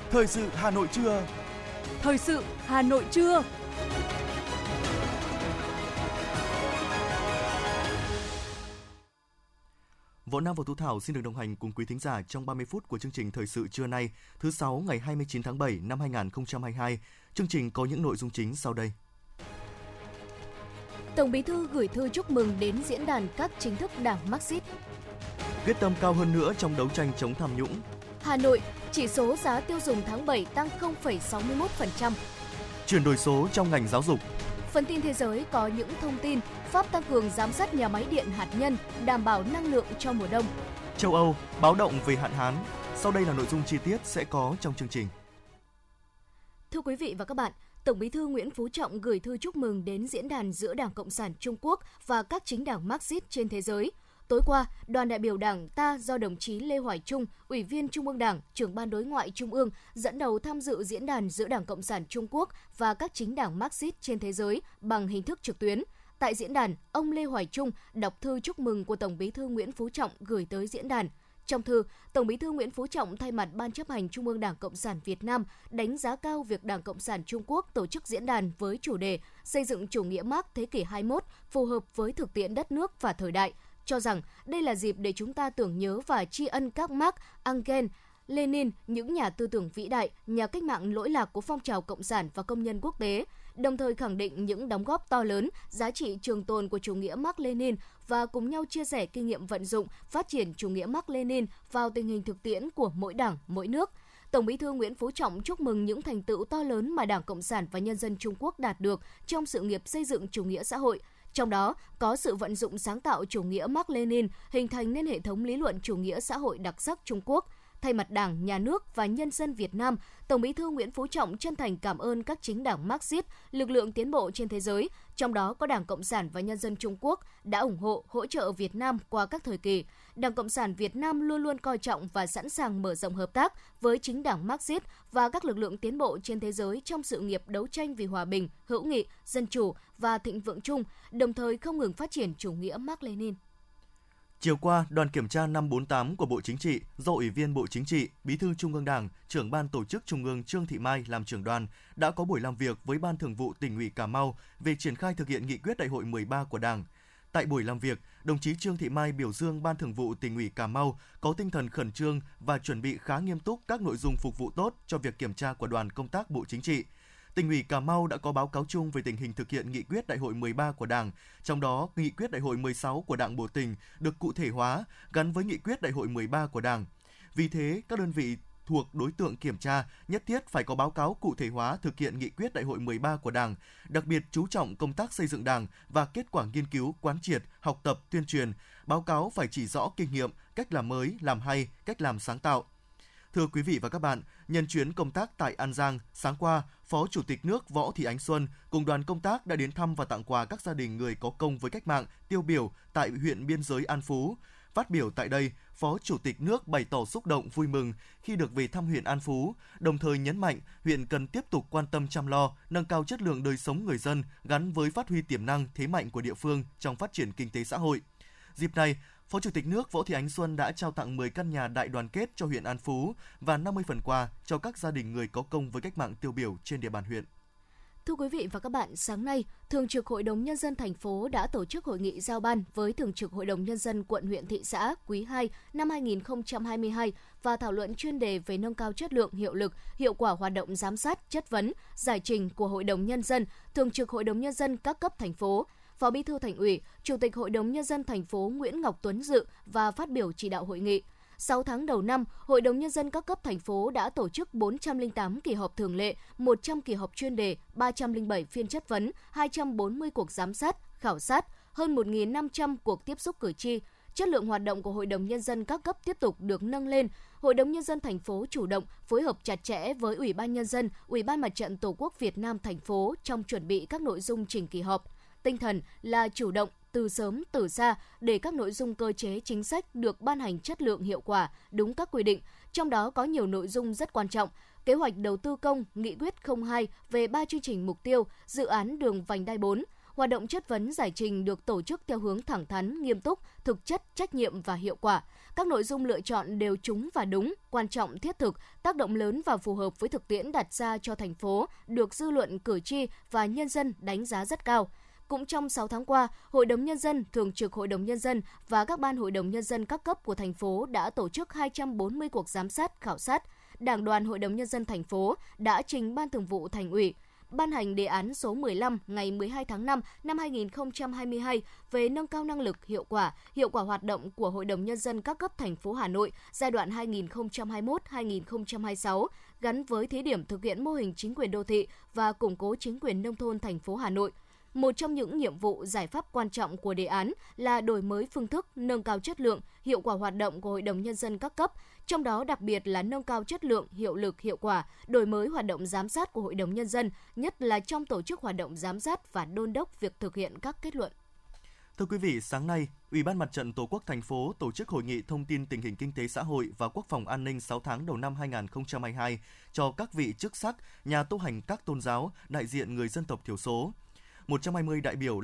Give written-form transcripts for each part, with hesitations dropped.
Thời sự Hà Nội trưa. Thời sự Hà Nội trưa. Võ Nam và Thu Thảo xin được đồng hành cùng quý thính giả trong 30 phút của chương trình Thời sự trưa nay, thứ 6 ngày 29 tháng 7 năm 2022. Chương trình có những nội dung chính sau đây. Tổng Bí thư gửi thư chúc mừng đến diễn đàn các chính thức Đảng Mác-Síp. Quyết tâm cao hơn nữa trong đấu tranh chống tham nhũng. Hà Nội, chỉ số giá tiêu dùng tháng 7 tăng 0,61%. Chuyển đổi số trong ngành giáo dục. Phần tin thế giới có những thông tin Pháp tăng cường giám sát nhà máy điện hạt nhân, đảm bảo năng lượng cho mùa đông. Châu Âu, báo động về hạn hán. Sau đây là nội dung chi tiết sẽ có trong chương trình. Thưa quý vị và các bạn, Tổng Bí thư Nguyễn Phú Trọng gửi thư chúc mừng đến diễn đàn giữa Đảng Cộng sản Trung Quốc và các chính đảng Mác-Síp trên thế giới. Tối qua, đoàn đại biểu Đảng ta do đồng chí Lê Hoài Trung, Ủy viên Trung ương Đảng, Trưởng ban Đối ngoại Trung ương dẫn đầu tham dự diễn đàn giữa Đảng Cộng sản Trung Quốc và các chính đảng Mác-Síp trên thế giới bằng hình thức trực tuyến. Tại diễn đàn, ông Lê Hoài Trung đọc thư chúc mừng của Tổng Bí thư Nguyễn Phú Trọng gửi tới diễn đàn. Trong thư, Tổng Bí thư Nguyễn Phú Trọng thay mặt Ban chấp hành Trung ương Đảng Cộng sản Việt Nam đánh giá cao việc Đảng Cộng sản Trung Quốc tổ chức diễn đàn với chủ đề xây dựng chủ nghĩa Mác thế kỷ 21 phù hợp với thực tiễn đất nước và thời đại, cho rằng đây là dịp để chúng ta tưởng nhớ và tri ân các Mác, Engels, Lenin, những nhà tư tưởng vĩ đại, nhà cách mạng lỗi lạc của phong trào cộng sản và công nhân quốc tế, đồng thời khẳng định những đóng góp to lớn, giá trị trường tồn của chủ nghĩa Mác-Lênin và cùng nhau chia sẻ kinh nghiệm vận dụng, phát triển chủ nghĩa Mác-Lênin vào tình hình thực tiễn của mỗi đảng, mỗi nước. Tổng Bí thư Nguyễn Phú Trọng chúc mừng những thành tựu to lớn mà Đảng Cộng sản và nhân dân Trung Quốc đạt được trong sự nghiệp xây dựng chủ nghĩa xã hội. Trong đó, có sự vận dụng sáng tạo chủ nghĩa Mác-Lênin, hình thành nên hệ thống lý luận chủ nghĩa xã hội đặc sắc Trung Quốc. Thay mặt Đảng, Nhà nước và nhân dân Việt Nam, Tổng Bí thư Nguyễn Phú Trọng chân thành cảm ơn các chính đảng Mác-Síp, lực lượng tiến bộ trên thế giới, trong đó có Đảng Cộng sản và nhân dân Trung Quốc, đã ủng hộ, hỗ trợ Việt Nam qua các thời kỳ. Đảng Cộng sản Việt Nam luôn luôn coi trọng và sẵn sàng mở rộng hợp tác với chính đảng Mác-Síp và các lực lượng tiến bộ trên thế giới trong sự nghiệp đấu tranh vì hòa bình, hữu nghị, dân chủ và thịnh vượng chung, đồng thời không ngừng phát triển chủ nghĩa Mác-Lênin. Chiều qua, đoàn kiểm tra 548 của Bộ Chính trị do Ủy viên Bộ Chính trị, Bí thư Trung ương Đảng, Trưởng ban Tổ chức Trung ương Trương Thị Mai làm trưởng đoàn đã có buổi làm việc với Ban Thường vụ Tỉnh ủy Cà Mau về triển khai thực hiện nghị quyết Đại hội 13 của Đảng. Tại buổi làm việc, đồng chí Trương Thị Mai biểu dương Ban Thường vụ Tỉnh ủy Cà Mau có tinh thần khẩn trương và chuẩn bị khá nghiêm túc các nội dung phục vụ tốt cho việc kiểm tra của đoàn công tác Bộ Chính trị. Tỉnh ủy Cà Mau đã có báo cáo chung về tình hình thực hiện nghị quyết Đại hội 13 của Đảng, trong đó nghị quyết Đại hội 16 của Đảng bộ tỉnh được cụ thể hóa gắn với nghị quyết Đại hội 13 của Đảng. Vì thế, các đơn vị thuộc đối tượng kiểm tra nhất thiết phải có báo cáo cụ thể hóa thực hiện nghị quyết Đại hội 13 của Đảng, đặc biệt chú trọng công tác xây dựng Đảng và kết quả nghiên cứu, quán triệt, học tập, tuyên truyền. Báo cáo phải chỉ rõ kinh nghiệm, cách làm mới, làm hay, cách làm sáng tạo. Thưa quý vị và các bạn, nhân chuyến công tác tại An Giang, sáng qua, Phó Chủ tịch nước Võ Thị Ánh Xuân cùng đoàn công tác đã đến thăm và tặng quà các gia đình người có công với cách mạng tiêu biểu tại huyện biên giới An Phú. Phát biểu tại đây, Phó Chủ tịch nước bày tỏ xúc động vui mừng khi được về thăm huyện An Phú, đồng thời nhấn mạnh huyện cần tiếp tục quan tâm chăm lo, nâng cao chất lượng đời sống người dân gắn với phát huy tiềm năng, thế mạnh của địa phương trong phát triển kinh tế xã hội. Dịp này, Phó Chủ tịch nước Võ Thị Ánh Xuân đã trao tặng 10 căn nhà đại đoàn kết cho huyện An Phú và 50 phần quà cho các gia đình người có công với cách mạng tiêu biểu trên địa bàn huyện. Thưa quý vị và các bạn, sáng nay, Thường trực Hội đồng Nhân dân thành phố đã tổ chức hội nghị giao ban với Thường trực Hội đồng Nhân dân quận huyện thị xã quý 2 năm 2022 và thảo luận chuyên đề về nâng cao chất lượng, hiệu lực, hiệu quả hoạt động giám sát, chất vấn, giải trình của Hội đồng Nhân dân, Thường trực Hội đồng Nhân dân các cấp thành phố. Phó Bí thư Thành ủy, Chủ tịch Hội đồng Nhân dân thành phố Nguyễn Ngọc Tuấn dự và phát biểu chỉ đạo hội nghị. 6 tháng đầu năm, Hội đồng Nhân dân các cấp thành phố đã tổ chức 408 kỳ họp thường lệ, 100 kỳ họp chuyên đề, 307 phiên chất vấn, 240 cuộc giám sát, khảo sát, hơn 1.500 cuộc tiếp xúc cử tri. Chất lượng hoạt động của Hội đồng Nhân dân các cấp tiếp tục được nâng lên. Hội đồng Nhân dân thành phố chủ động phối hợp chặt chẽ với Ủy ban Nhân dân, Ủy ban Mặt trận Tổ quốc Việt Nam thành phố trong chuẩn bị các nội dung trình kỳ họp. Tinh thần là chủ động, từ sớm từ xa để các nội dung cơ chế chính sách được ban hành chất lượng hiệu quả, đúng các quy định. Trong đó có nhiều nội dung rất quan trọng. Kế hoạch đầu tư công, nghị quyết 02 về 3 chương trình mục tiêu, dự án đường vành đai 4, Hoạt động chất vấn giải trình được tổ chức theo hướng thẳng thắn, nghiêm túc, thực chất, trách nhiệm và hiệu quả. Các nội dung lựa chọn đều trúng và đúng, quan trọng, thiết thực, tác động lớn và phù hợp với thực tiễn đặt ra cho thành phố, được dư luận, cử tri và nhân dân đánh giá rất cao. Cũng trong 6 tháng qua, Hội đồng Nhân dân, Thường trực Hội đồng Nhân dân và các ban Hội đồng Nhân dân các cấp của thành phố đã tổ chức 240 cuộc giám sát, khảo sát. Đảng đoàn Hội đồng Nhân dân thành phố đã trình Ban Thường vụ Thành ủy ban hành đề án số 15 ngày 12 tháng 5 năm 2022 về nâng cao năng lực, hiệu quả hoạt động của Hội đồng Nhân dân các cấp thành phố Hà Nội giai đoạn 2021-2026 gắn với thí điểm thực hiện mô hình chính quyền đô thị và củng cố chính quyền nông thôn thành phố Hà Nội. Một trong những nhiệm vụ giải pháp quan trọng của đề án là đổi mới phương thức, nâng cao chất lượng, hiệu quả hoạt động của Hội đồng Nhân dân các cấp, trong đó đặc biệt là nâng cao chất lượng, hiệu lực, hiệu quả, đổi mới hoạt động giám sát của Hội đồng Nhân dân, nhất là trong tổ chức hoạt động giám sát và đôn đốc việc thực hiện các kết luận. Thưa quý vị, sáng nay, Ủy ban Mặt trận Tổ quốc thành phố tổ chức hội nghị thông tin tình hình kinh tế xã hội và quốc phòng an ninh 6 tháng đầu năm 2022 cho các vị chức sắc, nhà tu hành các tôn giáo, đại diện người dân tộc thiểu số. 120 đại biểu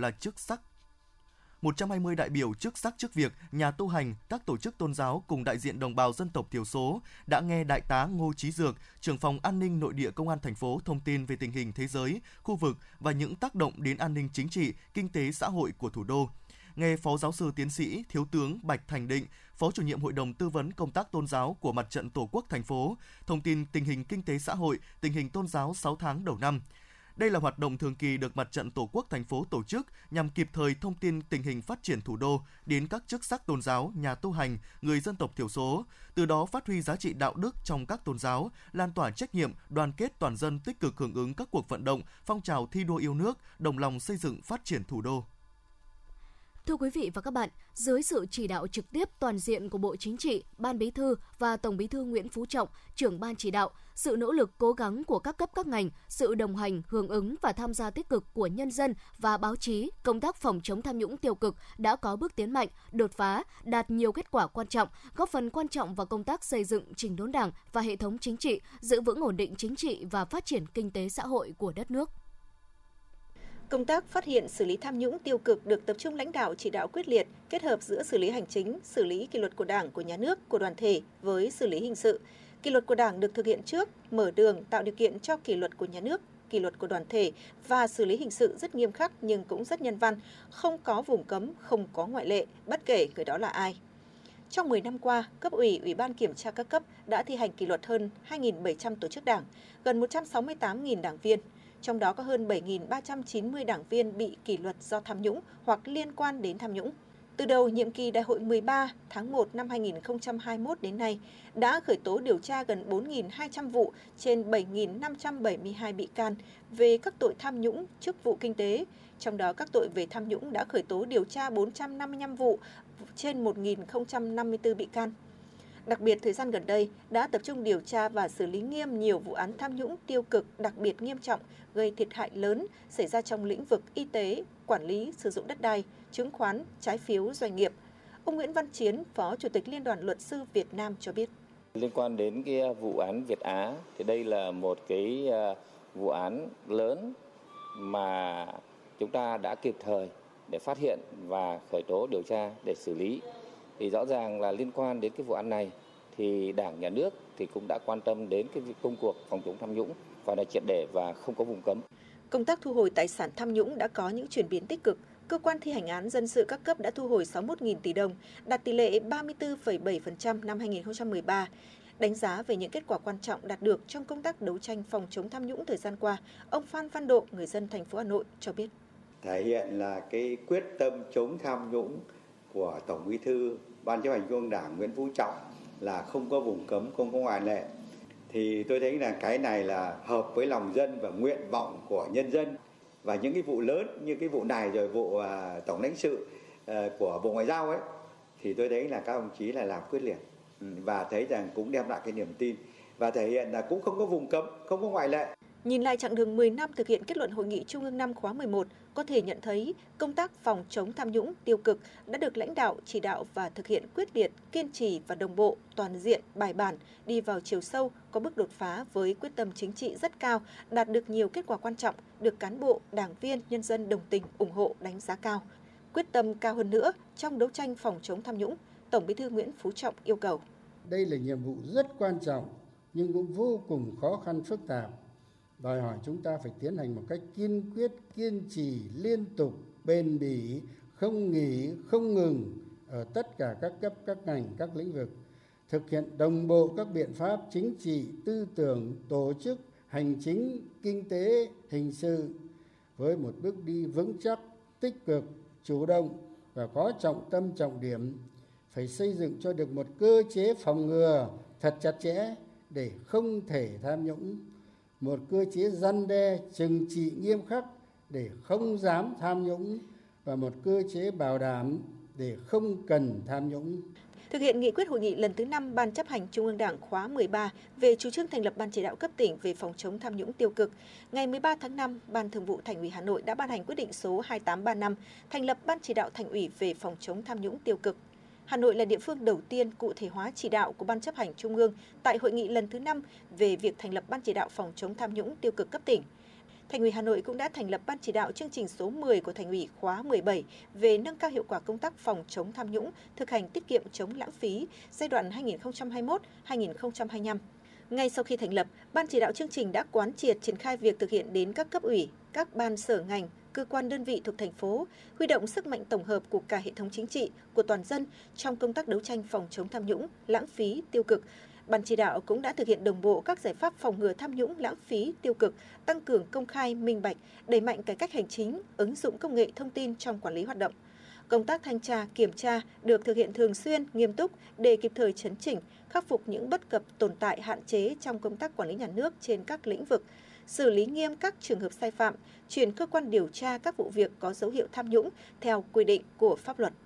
chức sắc chức việc, nhà tu hành, các tổ chức tôn giáo cùng đại diện đồng bào dân tộc thiểu số đã nghe Đại tá Ngô Chí Dược, trưởng phòng an ninh nội địa Công an thành phố thông tin về tình hình thế giới, khu vực và những tác động đến an ninh chính trị, kinh tế xã hội của thủ đô. Nghe Phó Giáo sư Tiến sĩ Thiếu tướng Bạch Thành Định, Phó Chủ nhiệm Hội đồng Tư vấn Công tác Tôn giáo của Mặt trận Tổ quốc thành phố, thông tin tình hình kinh tế xã hội, tình hình tôn giáo 6 tháng đầu năm. Đây là hoạt động thường kỳ được Mặt trận Tổ quốc thành phố tổ chức nhằm kịp thời thông tin tình hình phát triển thủ đô đến các chức sắc tôn giáo, nhà tu hành, người dân tộc thiểu số, từ đó phát huy giá trị đạo đức trong các tôn giáo, lan tỏa trách nhiệm, đoàn kết toàn dân tích cực hưởng ứng các cuộc vận động, phong trào thi đua yêu nước, đồng lòng xây dựng phát triển thủ đô. Thưa quý vị và các bạn, dưới sự chỉ đạo trực tiếp toàn diện của Bộ Chính trị, Ban Bí thư và Tổng Bí thư Nguyễn Phú Trọng, trưởng ban chỉ đạo, sự nỗ lực cố gắng của các cấp các ngành, sự đồng hành, hưởng ứng và tham gia tích cực của nhân dân và báo chí, công tác phòng chống tham nhũng tiêu cực đã có bước tiến mạnh, đột phá, đạt nhiều kết quả quan trọng, góp phần quan trọng vào công tác xây dựng chỉnh đốn Đảng và hệ thống chính trị, giữ vững ổn định chính trị và phát triển kinh tế xã hội của đất nước. Công tác phát hiện xử lý tham nhũng tiêu cực được tập trung lãnh đạo chỉ đạo quyết liệt, kết hợp giữa xử lý hành chính, xử lý kỷ luật của Đảng, của nhà nước, của đoàn thể với xử lý hình sự. Kỷ luật của Đảng được thực hiện trước, mở đường tạo điều kiện cho kỷ luật của nhà nước, kỷ luật của đoàn thể và xử lý hình sự rất nghiêm khắc nhưng cũng rất nhân văn, không có vùng cấm, không có ngoại lệ, bất kể người đó là ai. Trong 10 năm qua, cấp ủy, ủy ban kiểm tra các cấp đã thi hành kỷ luật hơn 2.700 tổ chức đảng, gần 168.000 đảng viên. Trong đó có hơn 7.390 đảng viên bị kỷ luật do tham nhũng hoặc liên quan đến tham nhũng. Từ đầu nhiệm kỳ Đại hội 13 tháng 1 năm 2021 đến nay, đã khởi tố điều tra gần 4.200 vụ trên 7.572 bị can về các tội tham nhũng, chức vụ kinh tế. Trong đó các tội về tham nhũng đã khởi tố điều tra 455 vụ trên 1.054 bị can. Đặc biệt, thời gian gần đây đã tập trung điều tra và xử lý nghiêm nhiều vụ án tham nhũng tiêu cực đặc biệt nghiêm trọng, gây thiệt hại lớn xảy ra trong lĩnh vực y tế, quản lý, sử dụng đất đai, chứng khoán, trái phiếu doanh nghiệp. Ông Nguyễn Văn Chiến, Phó Chủ tịch Liên đoàn Luật sư Việt Nam cho biết. Liên quan đến cái vụ án Việt Á thì đây là một cái vụ án lớn mà chúng ta đã kịp thời để phát hiện và khởi tố điều tra để xử lý. Thì rõ ràng là liên quan đến cái vụ án này thì Đảng, Nhà nước thì cũng đã quan tâm đến cái công cuộc phòng chống tham nhũng và là triệt để và không có vùng cấm. Công tác thu hồi tài sản tham nhũng đã có những chuyển biến tích cực. Cơ quan thi hành án dân sự các cấp đã thu hồi 61.000 tỷ đồng, đạt tỷ lệ 34,7% năm 2013. Đánh giá về những kết quả quan trọng đạt được trong công tác đấu tranh phòng chống tham nhũng thời gian qua, ông Phan Văn Độ, người dân thành phố Hà Nội cho biết. Thể hiện là cái quyết tâm chống tham nhũng của Tổng Bí thư, Ban Chấp hành Trung ương Đảng Nguyễn Phú Trọng là không có vùng cấm, không có ngoại lệ. Thì tôi thấy là cái này là hợp với lòng dân và nguyện vọng của nhân dân. Và những cái vụ lớn như cái vụ này rồi vụ tổng lãnh sự của Bộ Ngoại giao ấy thì tôi thấy là các đồng chí là làm quyết liệt và thấy rằng cũng đem lại cái niềm tin và thể hiện là cũng không có vùng cấm, không có ngoại lệ. Nhìn lại chặng đường 10 năm thực hiện kết luận Hội nghị Trung ương 5 khóa 11, có thể nhận thấy công tác phòng chống tham nhũng tiêu cực đã được lãnh đạo, chỉ đạo và thực hiện quyết liệt, kiên trì và đồng bộ, toàn diện, bài bản, đi vào chiều sâu, có bước đột phá với quyết tâm chính trị rất cao, đạt được nhiều kết quả quan trọng, được cán bộ, đảng viên, nhân dân đồng tình, ủng hộ, đánh giá cao. Quyết tâm cao hơn nữa trong đấu tranh phòng chống tham nhũng, Tổng Bí thư Nguyễn Phú Trọng yêu cầu. Đây là nhiệm vụ rất quan trọng nhưng cũng vô cùng khó khăn phức tạp, đòi hỏi chúng ta phải tiến hành một cách kiên quyết, kiên trì, liên tục, bền bỉ, không nghỉ, không ngừng ở tất cả các cấp, các ngành, các lĩnh vực, thực hiện đồng bộ các biện pháp chính trị, tư tưởng, tổ chức, hành chính, kinh tế, hình sự với một bước đi vững chắc, tích cực, chủ động và có trọng tâm trọng điểm, phải xây dựng cho được một cơ chế phòng ngừa thật chặt chẽ để không thể tham nhũng, một cơ chế răn đe trừng trị nghiêm khắc để không dám tham nhũng và một cơ chế bảo đảm để không cần tham nhũng. Thực hiện nghị quyết hội nghị lần thứ 5 Ban chấp hành Trung ương Đảng khóa 13 về chủ trương thành lập Ban chỉ đạo cấp tỉnh về phòng chống tham nhũng tiêu cực, ngày 13 tháng 5, Ban Thường vụ Thành ủy Hà Nội đã ban hành quyết định số 2835 thành lập Ban chỉ đạo Thành ủy về phòng chống tham nhũng tiêu cực. Hà Nội là địa phương đầu tiên cụ thể hóa chỉ đạo của Ban chấp hành Trung ương tại hội nghị lần thứ 5 về việc thành lập Ban chỉ đạo phòng chống tham nhũng tiêu cực cấp tỉnh. Thành ủy Hà Nội cũng đã thành lập Ban chỉ đạo chương trình số 10 của Thành ủy khóa 17 về nâng cao hiệu quả công tác phòng chống tham nhũng, thực hành tiết kiệm chống lãng phí giai đoạn 2021-2025. Ngay sau khi thành lập, Ban chỉ đạo chương trình đã quán triệt triển khai việc thực hiện đến các cấp ủy, các ban sở ngành, cơ quan đơn vị thuộc thành phố, huy động sức mạnh tổng hợp của cả hệ thống chính trị, của toàn dân trong công tác đấu tranh phòng chống tham nhũng, lãng phí, tiêu cực. Ban chỉ đạo cũng đã thực hiện đồng bộ các giải pháp phòng ngừa tham nhũng, lãng phí, tiêu cực, tăng cường công khai, minh bạch, đẩy mạnh cải cách hành chính, ứng dụng công nghệ thông tin trong quản lý hoạt động. Công tác thanh tra, kiểm tra được thực hiện thường xuyên, nghiêm túc để kịp thời chấn chỉnh, khắc phục những bất cập tồn tại hạn chế trong công tác quản lý nhà nước trên các lĩnh vực, xử lý nghiêm các trường hợp sai phạm, chuyển cơ quan điều tra các vụ việc có dấu hiệu tham nhũng theo quy định của pháp luật.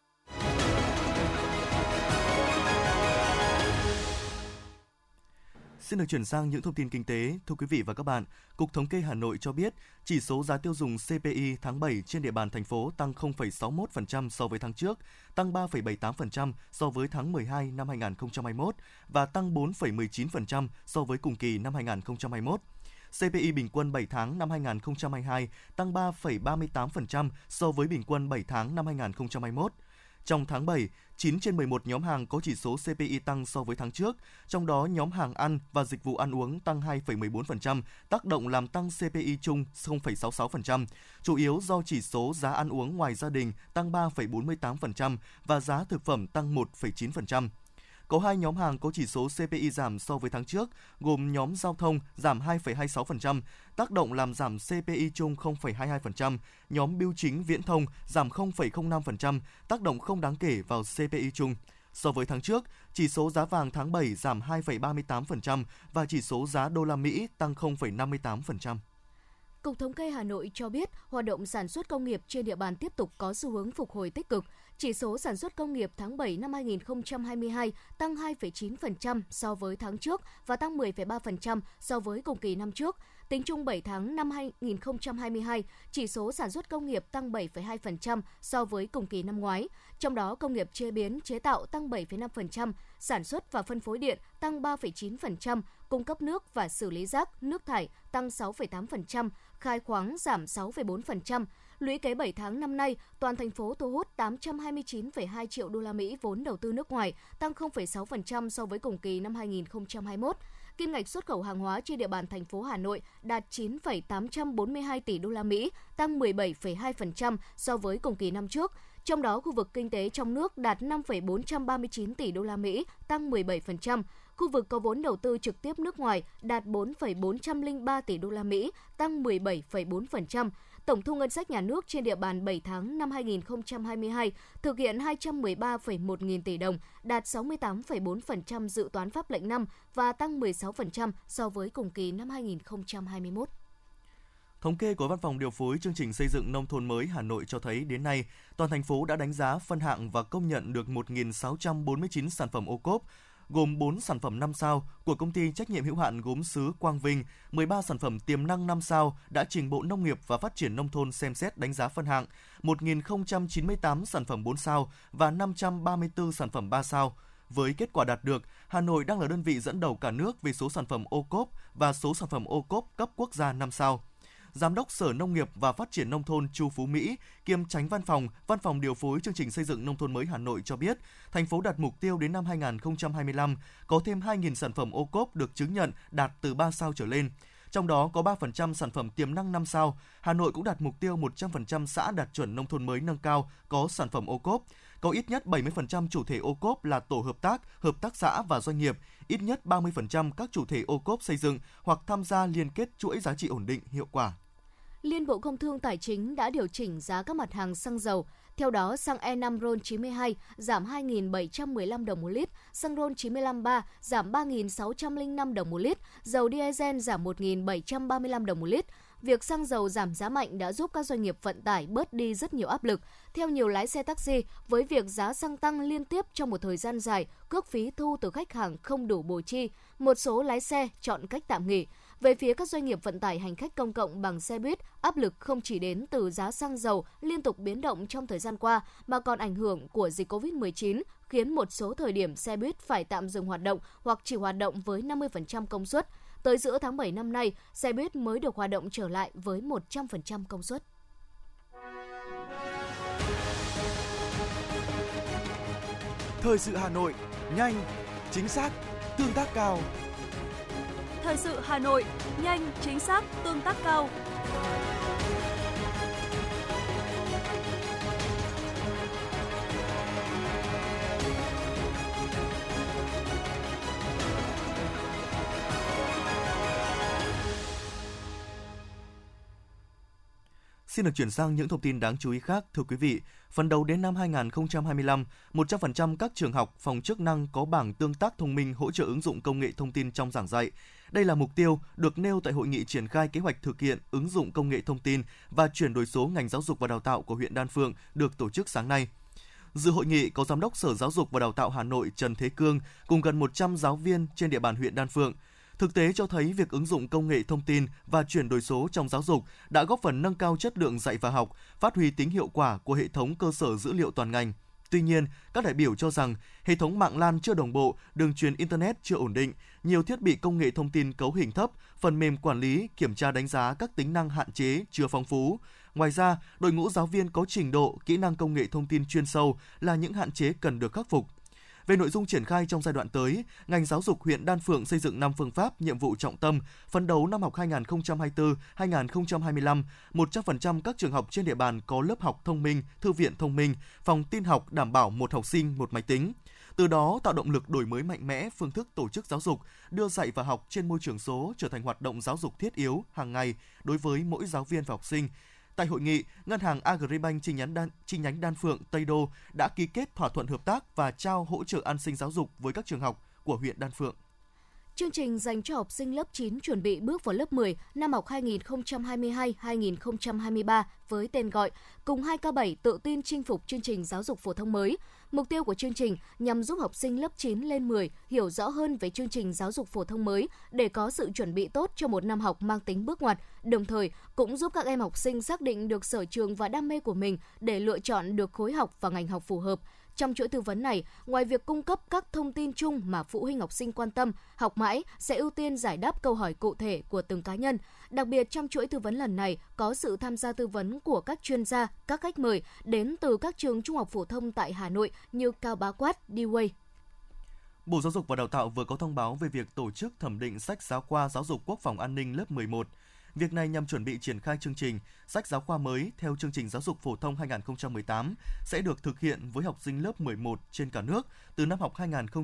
Xin được chuyển sang những thông tin kinh tế. Thưa quý vị và các bạn, Cục Thống kê Hà Nội cho biết chỉ số giá tiêu dùng CPI tháng 7 trên địa bàn thành phố tăng 0,61% so với tháng trước, tăng 3,78% so với tháng 12 năm 2021 và tăng 4,19% so với cùng kỳ năm 2021. CPI bình quân 7 tháng năm 2022 tăng 3,38% so với bình quân 7 tháng năm 2021. Trong tháng 7, 9 trên 11 nhóm hàng có chỉ số CPI tăng so với tháng trước, trong đó nhóm hàng ăn và dịch vụ ăn uống tăng 2,14%, tác động làm tăng CPI chung 0,66%, chủ yếu do chỉ số giá ăn uống ngoài gia đình tăng 3,48% và giá thực phẩm tăng 1,9%. Có hai nhóm hàng có chỉ số CPI giảm so với tháng trước, gồm nhóm giao thông giảm 2,26%, tác động làm giảm CPI chung 0,22%, nhóm bưu chính viễn thông giảm 0,05%, tác động không đáng kể vào CPI chung. So với tháng trước, chỉ số giá vàng tháng 7 giảm 2,38% và chỉ số giá đô la Mỹ tăng 0,58%. Cục Thống kê Hà Nội cho biết, hoạt động sản xuất công nghiệp trên địa bàn tiếp tục có xu hướng phục hồi tích cực. Chỉ số sản xuất công nghiệp tháng 7 năm 2022 tăng 2,9% so với tháng trước và tăng 10,3% so với cùng kỳ năm trước. Tính chung 7 tháng năm 2022, chỉ số sản xuất công nghiệp tăng 7,2% so với cùng kỳ năm ngoái. Trong đó, công nghiệp chế biến, chế tạo tăng 7,5%, sản xuất và phân phối điện tăng 3,9%, cung cấp nước và xử lý rác, nước thải tăng 6,8%, khai khoáng giảm 6,4%. Lũy kế 7 tháng năm nay, toàn thành phố thu hút 829,2 triệu đô la Mỹ vốn đầu tư nước ngoài, tăng 0,6% so với cùng kỳ năm 2021. Kim ngạch xuất khẩu hàng hóa trên địa bàn thành phố Hà Nội đạt 9,842 tỷ đô la Mỹ, tăng 17,2% so với cùng kỳ năm trước. Trong đó, khu vực kinh tế trong nước đạt 5,439 tỷ đô la Mỹ, tăng 17%. Khu vực có vốn đầu tư trực tiếp nước ngoài đạt 4,403 tỷ đô la Mỹ, tăng 17,4%. Tổng thu ngân sách nhà nước trên địa bàn 7 tháng năm 2022 thực hiện 213,1 nghìn tỷ đồng, đạt 68,4% dự toán pháp lệnh năm và tăng 16% so với cùng kỳ năm 2021. Thống kê của Văn phòng điều phối chương trình xây dựng nông thôn mới Hà Nội cho thấy đến nay, toàn thành phố đã đánh giá, phân hạng và công nhận được 1.649 sản phẩm ô cốp, gồm 4 sản phẩm 5 sao của công ty trách nhiệm hữu hạn gốm sứ Quang Vinh, 13 sản phẩm tiềm năng 5 sao đã trình Bộ Nông nghiệp và Phát triển Nông thôn xem xét đánh giá phân hạng, 1.098 sản phẩm 4 sao và 534 sản phẩm 3 sao. Với kết quả đạt được, Hà Nội đang là đơn vị dẫn đầu cả nước về số sản phẩm ô cốp và số sản phẩm ô cốp cấp quốc gia 5 sao. Giám đốc Sở Nông nghiệp và Phát triển Nông thôn Chu Phú Mỹ, kiêm Chánh Văn phòng điều phối chương trình xây dựng nông thôn mới Hà Nội cho biết, thành phố đặt mục tiêu đến năm 2025 có thêm 2.000 sản phẩm ô cốp được chứng nhận đạt từ 3 sao trở lên. Trong đó có 3% sản phẩm tiềm năng 5 sao. Hà Nội cũng đặt mục tiêu 100% xã đạt chuẩn nông thôn mới nâng cao có sản phẩm ô cốp. Có ít nhất 70% chủ thể ô cốp là tổ hợp tác xã và doanh nghiệp, ít nhất 30% các chủ thể ô cốp xây dựng hoặc tham gia liên kết chuỗi giá trị ổn định, hiệu quả. Liên Bộ Công Thương Tài chính đã điều chỉnh giá các mặt hàng xăng dầu. Theo đó, xăng E5 RON92 giảm 2.715 đồng một lít, xăng RON95 giảm 3.605 đồng một lít, dầu diesel giảm 1.735 đồng một lít. Việc xăng dầu giảm giá mạnh đã giúp các doanh nghiệp vận tải bớt đi rất nhiều áp lực. Theo nhiều lái xe taxi, với việc giá xăng tăng liên tiếp trong một thời gian dài, cước phí thu từ khách hàng không đủ bù chi, một số lái xe chọn cách tạm nghỉ. Về phía các doanh nghiệp vận tải hành khách công cộng bằng xe buýt, áp lực không chỉ đến từ giá xăng dầu liên tục biến động trong thời gian qua, mà còn ảnh hưởng của dịch Covid-19, khiến một số thời điểm xe buýt phải tạm dừng hoạt động hoặc chỉ hoạt động với 50% công suất. Tới giữa tháng 7 năm nay, xe buýt mới được hoạt động trở lại với 100% công suất. Thời sự Hà Nội, nhanh, chính xác, tương tác cao. Thời sự Hà Nội, nhanh, chính xác, tương tác cao. Xin được chuyển sang những thông tin đáng chú ý khác. Thưa quý vị, phấn đấu đến năm 2025, 100% các trường học, phòng chức năng có bảng tương tác thông minh hỗ trợ ứng dụng công nghệ thông tin trong giảng dạy. Đây là mục tiêu được nêu tại hội nghị triển khai kế hoạch thực hiện ứng dụng công nghệ thông tin và chuyển đổi số ngành giáo dục và đào tạo của huyện Đan Phượng được tổ chức sáng nay. Dự hội nghị có Giám đốc Sở Giáo dục và Đào tạo Hà Nội Trần Thế Cương cùng gần 100 giáo viên trên địa bàn huyện Đan Phượng. Thực tế cho thấy việc ứng dụng công nghệ thông tin và chuyển đổi số trong giáo dục đã góp phần nâng cao chất lượng dạy và học, phát huy tính hiệu quả của hệ thống cơ sở dữ liệu toàn ngành. Tuy nhiên, các đại biểu cho rằng hệ thống mạng LAN chưa đồng bộ, đường truyền Internet chưa ổn định, nhiều thiết bị công nghệ thông tin cấu hình thấp, phần mềm quản lý, kiểm tra đánh giá các tính năng hạn chế chưa phong phú. Ngoài ra, đội ngũ giáo viên có trình độ, kỹ năng công nghệ thông tin chuyên sâu là những hạn chế cần được khắc phục. Về nội dung triển khai trong giai đoạn tới, ngành giáo dục huyện Đan Phượng xây dựng 5 phương pháp, nhiệm vụ trọng tâm, phấn đấu năm học 2024-2025, 100% các trường học trên địa bàn có lớp học thông minh, thư viện thông minh, phòng tin học đảm bảo một học sinh, một máy tính. Từ đó tạo động lực đổi mới mạnh mẽ phương thức tổ chức giáo dục, đưa dạy và học trên môi trường số trở thành hoạt động giáo dục thiết yếu hàng ngày đối với mỗi giáo viên và học sinh. Tại hội nghị, Ngân hàng Agribank chi nhánh Đan Phượng, Tây Đô đã ký kết thỏa thuận hợp tác và trao hỗ trợ an sinh giáo dục với các trường học của huyện Đan Phượng. Chương trình dành cho học sinh lớp 9 chuẩn bị bước vào lớp 10 năm học 2022-2023 với tên gọi Cùng 2K7 tự tin chinh phục chương trình giáo dục phổ thông mới. Mục tiêu của chương trình nhằm giúp học sinh lớp 9 lên 10 hiểu rõ hơn về chương trình giáo dục phổ thông mới để có sự chuẩn bị tốt cho một năm học mang tính bước ngoặt, đồng thời cũng giúp các em học sinh xác định được sở trường và đam mê của mình để lựa chọn được khối học và ngành học phù hợp. Trong chuỗi tư vấn này, ngoài việc cung cấp các thông tin chung mà phụ huynh học sinh quan tâm, Học Mãi sẽ ưu tiên giải đáp câu hỏi cụ thể của từng cá nhân. Đặc biệt trong chuỗi tư vấn lần này có sự tham gia tư vấn của các chuyên gia, các khách mời đến từ các trường trung học phổ thông tại Hà Nội như Cao Bá Quát, D-Way. Bộ Giáo dục và Đào tạo vừa có thông báo về việc tổ chức thẩm định sách giáo khoa giáo dục quốc phòng an ninh lớp 11. Việc này nhằm chuẩn bị triển khai chương trình sách giáo khoa mới theo chương trình giáo dục phổ thông 2018 sẽ được thực hiện với học sinh lớp 11 trên cả nước từ năm học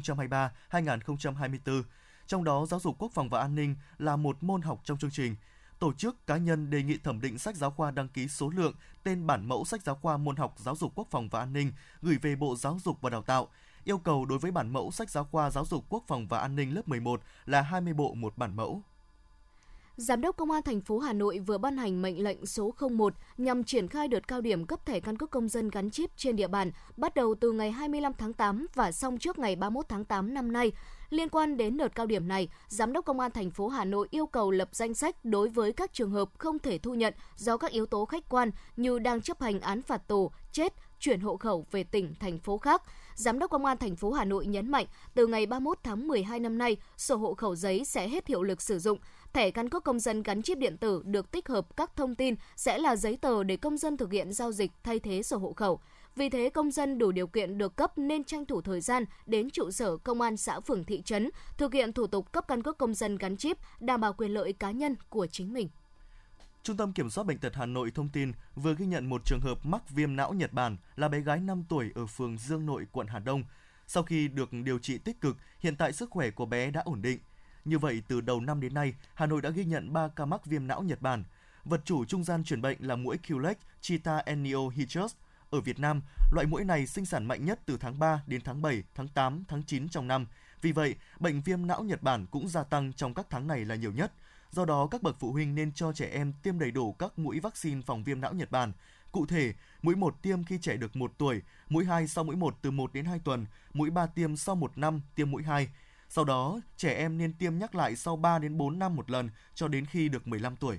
2023-2024. Trong đó, giáo dục quốc phòng và an ninh là một môn học trong chương trình. Tổ chức cá nhân đề nghị thẩm định sách giáo khoa đăng ký số lượng, tên bản mẫu sách giáo khoa môn học giáo dục quốc phòng và an ninh gửi về Bộ Giáo dục và Đào tạo. Yêu cầu đối với bản mẫu sách giáo khoa giáo dục quốc phòng và an ninh lớp 11 là 20 bộ một bản mẫu. Giám đốc Công an thành phố Hà Nội vừa ban hành mệnh lệnh số 01 nhằm triển khai đợt cao điểm cấp thẻ căn cước công dân gắn chip trên địa bàn, bắt đầu từ ngày 25 tháng 8 và xong trước ngày 31 tháng 8 năm nay. Liên quan đến đợt cao điểm này, Giám đốc Công an thành phố Hà Nội yêu cầu lập danh sách đối với các trường hợp không thể thu nhận do các yếu tố khách quan như đang chấp hành án phạt tù, chết, chuyển hộ khẩu về tỉnh, thành phố khác. Giám đốc Công an thành phố Hà Nội nhấn mạnh, từ ngày 31 tháng 12 năm nay, sổ hộ khẩu giấy sẽ hết hiệu lực sử dụng. Thẻ căn cước công dân gắn chip điện tử được tích hợp các thông tin sẽ là giấy tờ để công dân thực hiện giao dịch thay thế sổ hộ khẩu. Vì thế, công dân đủ điều kiện được cấp nên tranh thủ thời gian đến trụ sở công an xã phường thị trấn, thực hiện thủ tục cấp căn cước công dân gắn chip, đảm bảo quyền lợi cá nhân của chính mình. Trung tâm Kiểm soát Bệnh tật Hà Nội thông tin vừa ghi nhận một trường hợp mắc viêm não Nhật Bản là bé gái 5 tuổi ở phường Dương Nội, quận Hà Đông. Sau khi được điều trị tích cực, hiện tại sức khỏe của bé đã ổn định. Như vậy, từ đầu năm đến nay, Hà Nội đã ghi nhận 3 ca mắc viêm não Nhật Bản. Vật chủ trung gian truyền bệnh là muỗi Culex Chita ennio hichus. Ở Việt Nam, loại muỗi này sinh sản mạnh nhất từ tháng 3 đến tháng 7, tháng 8, tháng 9 trong năm. Vì vậy, bệnh viêm não Nhật Bản cũng gia tăng trong các tháng này là nhiều nhất. Do đó, các bậc phụ huynh nên cho trẻ em tiêm đầy đủ các mũi vaccine phòng viêm não Nhật Bản. Cụ thể, mũi 1 tiêm khi trẻ được 1 tuổi, mũi 2 sau mũi 1 từ 1 đến 2 tuần, mũi 3 tiêm sau 1 năm tiêm mũi 2. Sau đó, trẻ em nên tiêm nhắc lại sau 3 đến 4 năm một lần cho đến khi được 15 tuổi.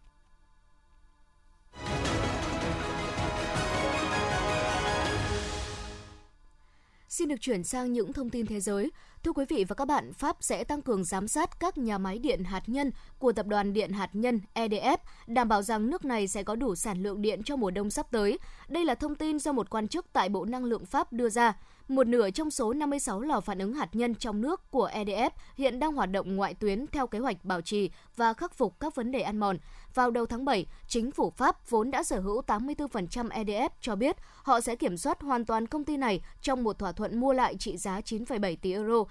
Xin được chuyển sang những thông tin thế giới. Thưa quý vị và các bạn, Pháp sẽ tăng cường giám sát các nhà máy điện hạt nhân của tập đoàn điện hạt nhân EDF, đảm bảo rằng nước này sẽ có đủ sản lượng điện cho mùa đông sắp tới. Đây là thông tin do một quan chức tại Bộ Năng lượng Pháp đưa ra. Một nửa trong số 56 lò phản ứng hạt nhân trong nước của EDF hiện đang hoạt động ngoại tuyến theo kế hoạch bảo trì và khắc phục các vấn đề ăn mòn. Vào đầu tháng 7, chính phủ Pháp vốn đã sở hữu 84% EDF cho biết họ sẽ kiểm soát hoàn toàn công ty này trong một thỏa thuận mua lại trị giá 9,7 tỷ euro,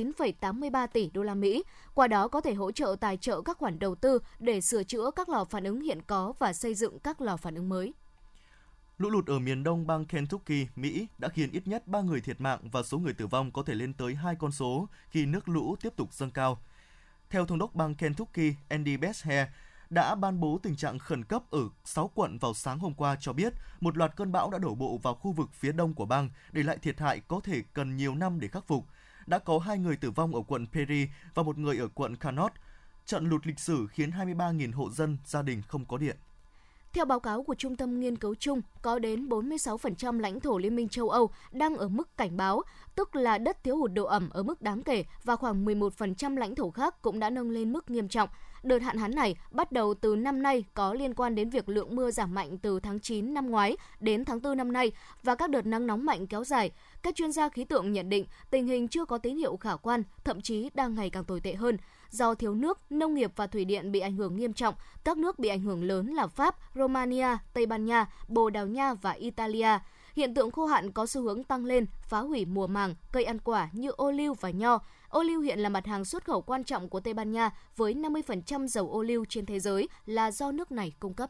9,83 tỷ đô la Mỹ. Qua đó có thể hỗ trợ tài trợ các khoản đầu tư để sửa chữa các lò phản ứng hiện có và xây dựng các lò phản ứng mới. Lũ lụt ở miền đông bang Kentucky, Mỹ đã khiến ít nhất 3 người thiệt mạng và số người tử vong có thể lên tới 2 con số khi nước lũ tiếp tục dâng cao. Theo thống đốc bang Kentucky, Andy Beshear, đã ban bố tình trạng khẩn cấp ở 6 quận vào sáng hôm qua cho biết một loạt cơn bão đã đổ bộ vào khu vực phía đông của bang, để lại thiệt hại có thể cần nhiều năm để khắc phục. Đã có 2 người tử vong ở quận Perry và 1 người ở quận Connaught. Trận lụt lịch sử khiến 23.000 hộ dân, gia đình không có điện. Theo báo cáo của Trung tâm Nghiên cứu chung, có đến 46% lãnh thổ Liên minh châu Âu đang ở mức cảnh báo, tức là đất thiếu hụt độ ẩm ở mức đáng kể, và khoảng 11% lãnh thổ khác cũng đã nâng lên mức nghiêm trọng. Đợt hạn hán này bắt đầu từ năm nay có liên quan đến việc lượng mưa giảm mạnh từ tháng 9 năm ngoái đến tháng 4 năm nay và các đợt nắng nóng mạnh kéo dài. Các chuyên gia khí tượng nhận định tình hình chưa có tín hiệu khả quan, thậm chí đang ngày càng tồi tệ hơn. Do thiếu nước, nông nghiệp và thủy điện bị ảnh hưởng nghiêm trọng, các nước bị ảnh hưởng lớn là Pháp, Romania, Tây Ban Nha, Bồ Đào Nha và Italia. Hiện tượng khô hạn có xu hướng tăng lên, phá hủy mùa màng, cây ăn quả như ô liu và nho. Ô liu hiện là mặt hàng xuất khẩu quan trọng của Tây Ban Nha, với 50% dầu ô liu trên thế giới là do nước này cung cấp.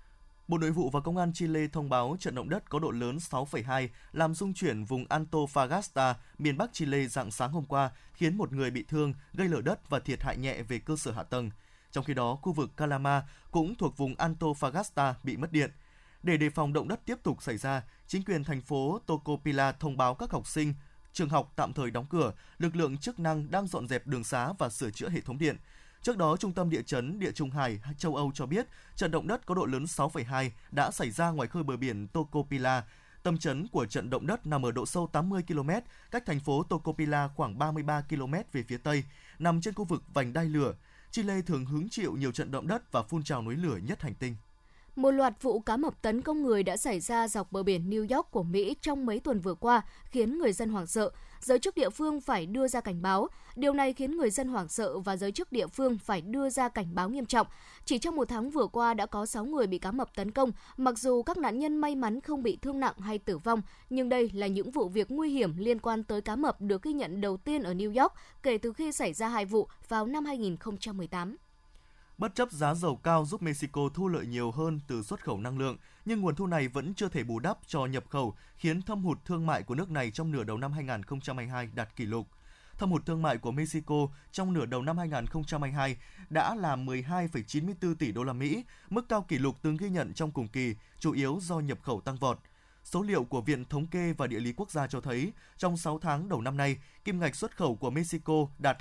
Bộ Nội vụ và Công an Chile thông báo trận động đất có độ lớn 6,2 làm rung chuyển vùng Antofagasta, miền Bắc Chile rạng sáng hôm qua, khiến một người bị thương, gây lở đất và thiệt hại nhẹ về cơ sở hạ tầng. Trong khi đó, khu vực Calama cũng thuộc vùng Antofagasta bị mất điện. Để đề phòng động đất tiếp tục xảy ra, chính quyền thành phố Tocopilla thông báo các học sinh, trường học tạm thời đóng cửa, lực lượng chức năng đang dọn dẹp đường xá và sửa chữa hệ thống điện. Trước đó, Trung tâm Địa chấn Địa Trung Hải châu Âu cho biết trận động đất có độ lớn 6,2 đã xảy ra ngoài khơi bờ biển Tocopilla. Tâm chấn của trận động đất nằm ở độ sâu 80 km, cách thành phố Tocopilla khoảng 33 km về phía tây, nằm trên khu vực vành đai lửa. Chile thường hứng chịu nhiều trận động đất và phun trào núi lửa nhất hành tinh. Một loạt vụ cá mập tấn công người đã xảy ra dọc bờ biển New York của Mỹ trong mấy tuần vừa qua, khiến người dân hoảng sợ. Giới chức địa phương phải đưa ra cảnh báo. Điều này khiến người dân hoảng sợ và giới chức địa phương phải đưa ra cảnh báo nghiêm trọng. Chỉ trong một tháng vừa qua đã có 6 người bị cá mập tấn công, mặc dù các nạn nhân may mắn không bị thương nặng hay tử vong, nhưng đây là những vụ việc nguy hiểm liên quan tới cá mập được ghi nhận đầu tiên ở New York kể từ khi xảy ra 2 vụ vào năm 2018. Bất chấp giá dầu cao giúp Mexico thu lợi nhiều hơn từ xuất khẩu năng lượng, nhưng nguồn thu này vẫn chưa thể bù đắp cho nhập khẩu, khiến thâm hụt thương mại của nước này trong nửa đầu năm 2022 đạt kỷ lục. Thâm hụt thương mại của Mexico trong nửa đầu năm 2022 đã là 12,94 tỷ đô la Mỹ, mức cao kỷ lục từng ghi nhận trong cùng kỳ, chủ yếu do nhập khẩu tăng vọt. Số liệu của Viện Thống kê và Địa lý Quốc gia cho thấy, trong 6 tháng đầu năm nay, kim ngạch xuất khẩu của Mexico đạt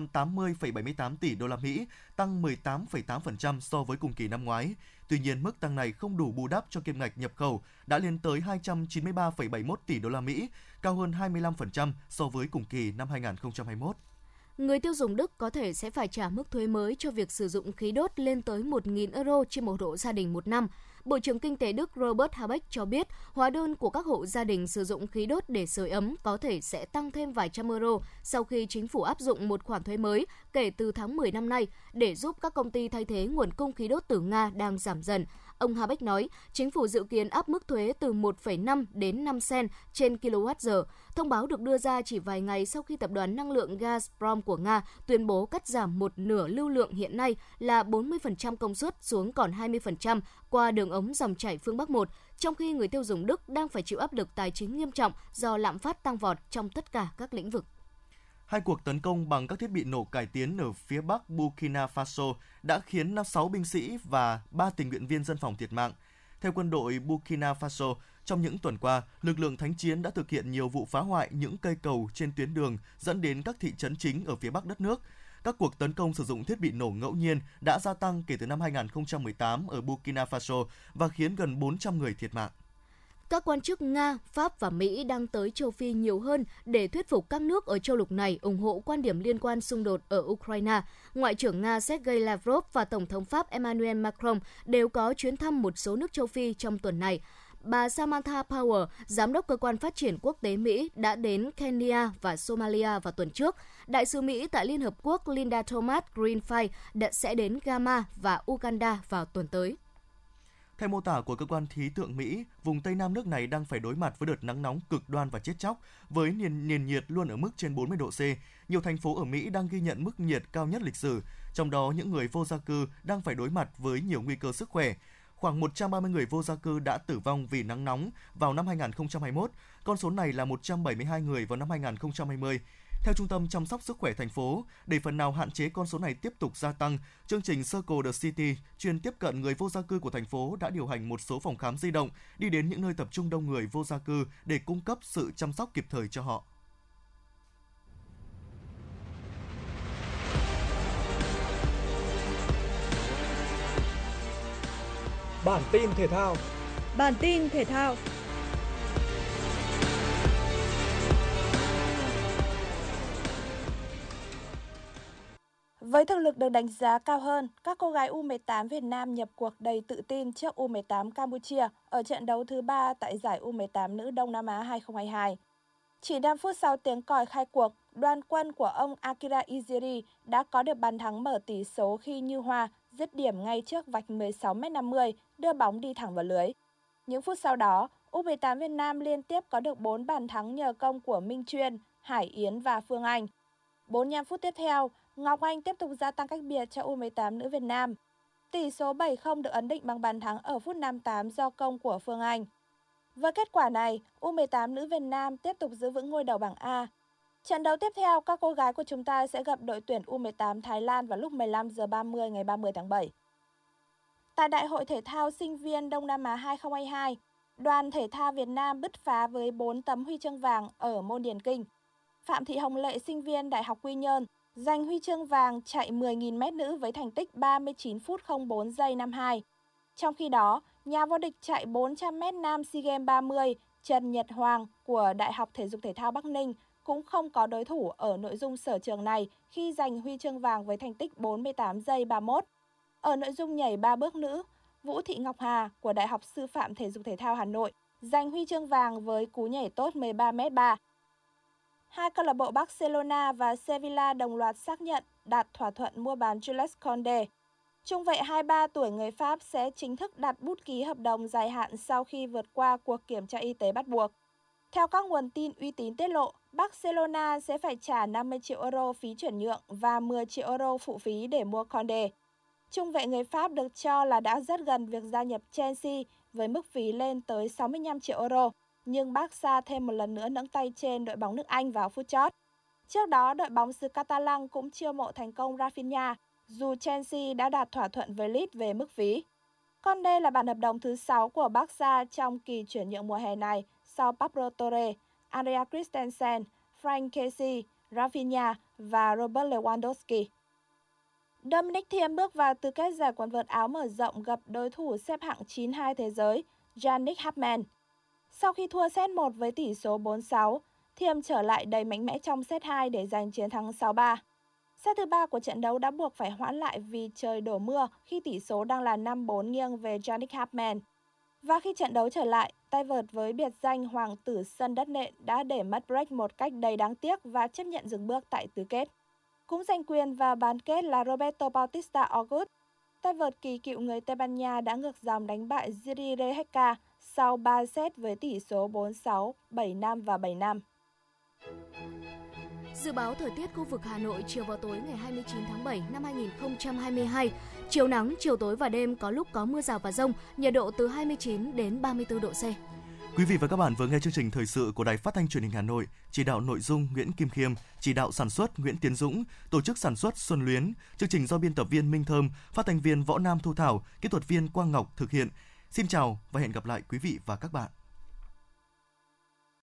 280,78 tỷ đô la Mỹ, tăng 18,8% so với cùng kỳ năm ngoái. Tuy nhiên, mức tăng này không đủ bù đắp cho kim ngạch nhập khẩu đã lên tới 293,71 tỷ đô la Mỹ, cao hơn 25% so với cùng kỳ năm 2021. Người tiêu dùng Đức có thể sẽ phải trả mức thuế mới cho việc sử dụng khí đốt lên tới 1.000 euro trên một hộ gia đình một năm. Bộ trưởng Kinh tế Đức Robert Habeck cho biết hóa đơn của các hộ gia đình sử dụng khí đốt để sưởi ấm có thể sẽ tăng thêm vài trăm euro sau khi chính phủ áp dụng một khoản thuế mới kể từ tháng 10 năm nay để giúp các công ty thay thế nguồn cung khí đốt từ Nga đang giảm dần. Ông Habeck nói, chính phủ dự kiến áp mức thuế từ 1,5 đến 5 cent trên kWh. Thông báo được đưa ra chỉ vài ngày sau khi tập đoàn năng lượng Gazprom của Nga tuyên bố cắt giảm một nửa lưu lượng hiện nay là 40% công suất xuống còn 20% qua đường ống dòng chảy phương Bắc 1, trong khi người tiêu dùng Đức đang phải chịu áp lực tài chính nghiêm trọng do lạm phát tăng vọt trong tất cả các lĩnh vực. Hai cuộc tấn công bằng các thiết bị nổ cải tiến ở phía bắc Burkina Faso đã khiến 6 binh sĩ và 3 tình nguyện viên dân phòng thiệt mạng. Theo quân đội Burkina Faso, trong những tuần qua, lực lượng thánh chiến đã thực hiện nhiều vụ phá hoại những cây cầu trên tuyến đường dẫn đến các thị trấn chính ở phía bắc đất nước. Các cuộc tấn công sử dụng thiết bị nổ ngẫu nhiên đã gia tăng kể từ năm 2018 ở Burkina Faso và khiến gần 400 người thiệt mạng. Các quan chức Nga, Pháp và Mỹ đang tới châu Phi nhiều hơn để thuyết phục các nước ở châu lục này ủng hộ quan điểm liên quan xung đột ở Ukraine. Ngoại trưởng Nga Sergei Lavrov và Tổng thống Pháp Emmanuel Macron đều có chuyến thăm một số nước châu Phi trong tuần này. Bà Samantha Power, giám đốc cơ quan phát triển quốc tế Mỹ, đã đến Kenya và Somalia vào tuần trước. Đại sứ Mỹ tại Liên Hợp Quốc Linda Thomas-Greenfield sẽ đến Ghana và Uganda vào tuần tới. Theo mô tả của cơ quan khí tượng Mỹ, vùng Tây Nam nước này đang phải đối mặt với đợt nắng nóng cực đoan và chết chóc, với nền nhiệt luôn ở mức trên 40 độ C. Nhiều thành phố ở Mỹ đang ghi nhận mức nhiệt cao nhất lịch sử, trong đó những người vô gia cư đang phải đối mặt với nhiều nguy cơ sức khỏe. Khoảng 130 người vô gia cư đã tử vong vì nắng nóng vào năm 2021, con số này là 172 người vào năm 2020. Theo Trung tâm Chăm sóc Sức khỏe thành phố, để phần nào hạn chế con số này tiếp tục gia tăng, chương trình Circle the City chuyên tiếp cận người vô gia cư của thành phố đã điều hành một số phòng khám di động đi đến những nơi tập trung đông người vô gia cư để cung cấp sự chăm sóc kịp thời cho họ. Bản tin thể thao. Với thực lực được đánh giá cao hơn, các cô gái U18 Việt Nam nhập cuộc đầy tự tin trước U18 Campuchia ở trận đấu thứ 3 tại giải U18 nữ Đông Nam Á 2022. Chỉ 5 phút sau tiếng còi khai cuộc, đoàn quân của ông Akira Iziri đã có được bàn thắng mở tỷ số khi Như Hoa dứt điểm ngay trước vạch 16m50, đưa bóng đi thẳng vào lưới. Những phút sau đó, U18 Việt Nam liên tiếp có được 4 bàn thắng nhờ công của Minh Chuyên, Hải Yến và Phương Anh. 45 phút tiếp theo, Ngọc Anh tiếp tục gia tăng cách biệt cho U18 nữ Việt Nam. Tỷ số 7-0 được ấn định bằng bàn thắng ở phút 58 do công của Phương Anh. Với kết quả này, U18 nữ Việt Nam tiếp tục giữ vững ngôi đầu bảng A. Trận đấu tiếp theo, các cô gái của chúng ta sẽ gặp đội tuyển U18 Thái Lan vào lúc 15h30 ngày 30 tháng 7. Tại Đại hội Thể thao Sinh viên Đông Nam Á 2022, đoàn thể thao Việt Nam bứt phá với 4 tấm huy chương vàng ở môn điền kinh. Phạm Thị Hồng Lệ, sinh viên Đại học Quy Nhơn, giành huy chương vàng chạy 10.000m nữ với thành tích 39 phút 04 giây 52. Trong khi đó, nhà vô địch chạy 400m nam SEA Games 30 Trần Nhật Hoàng của Đại học Thể dục Thể thao Bắc Ninh cũng không có đối thủ ở nội dung sở trường này khi giành huy chương vàng với thành tích 48 giây 31. Ở nội dung nhảy 3 bước nữ, Vũ Thị Ngọc Hà của Đại học Sư phạm Thể dục Thể thao Hà Nội giành huy chương vàng với cú nhảy tốt 13m3. Hai câu lạc bộ Barcelona và Sevilla đồng loạt xác nhận đạt thỏa thuận mua bán Jules Koundé. Trung vệ 23 tuổi người Pháp sẽ chính thức đặt bút ký hợp đồng dài hạn sau khi vượt qua cuộc kiểm tra y tế bắt buộc. Theo các nguồn tin uy tín tiết lộ, Barcelona sẽ phải trả 50 triệu euro phí chuyển nhượng và 10 triệu euro phụ phí để mua Koundé. Trung vệ người Pháp được cho là đã rất gần việc gia nhập Chelsea với mức phí lên tới 65 triệu euro, nhưng Barca thêm một lần nữa nẫng tay trên đội bóng nước Anh vào phút chót. Trước đó, đội bóng xứ Catalan cũng chiêu mộ thành công Rafinha, dù Chelsea đã đạt thỏa thuận với Leeds về mức phí. Còn đây là bản hợp đồng thứ 6 của Barca trong kỳ chuyển nhượng mùa hè này sau Pablo Torre, Andrea Christensen, Frank Kessie, Rafinha và Robert Lewandowski. Dominic Thiem bước vào tứ kết giải quần vợt áo mở rộng gặp đối thủ xếp hạng 92 thế giới, Yannick Hartmann. Sau khi thua set 1 với tỷ số 4-6, Thiem trở lại đầy mạnh mẽ trong set 2 để giành chiến thắng 6-3. Set thứ 3 của trận đấu đã buộc phải hoãn lại vì trời đổ mưa khi tỷ số đang là 5-4 nghiêng về Yannick Hartmann. Và khi trận đấu trở lại, tay vợt với biệt danh Hoàng tử sân đất nện đã để mất break một cách đầy đáng tiếc và chấp nhận dừng bước tại tứ kết. Cũng giành quyền vào bán kết là Roberto Bautista Agut. Tay vợt kỳ cựu người Tây Ban Nha đã ngược dòng đánh bại Jiří Lehecka sau 3 set với tỷ số 4-6, 7-5 và 7-5. Dự báo thời tiết khu vực Hà Nội chiều vào tối ngày 29 tháng 7 năm 2022. Chiều nắng, chiều tối và đêm có lúc có mưa rào và dông, nhiệt độ từ 29 đến 34 độ C. Quý vị và các bạn vừa nghe chương trình thời sự của Đài Phát thanh Truyền hình Hà Nội, chỉ đạo nội dung Nguyễn Kim Khiêm, chỉ đạo sản xuất Nguyễn Tiến Dũng, tổ chức sản xuất Xuân Luyến, chương trình do biên tập viên Minh Thơm, phát thanh viên Võ Nam Thu Thảo, kỹ thuật viên Quang Ngọc thực hiện. Xin chào và hẹn gặp lại quý vị và các bạn.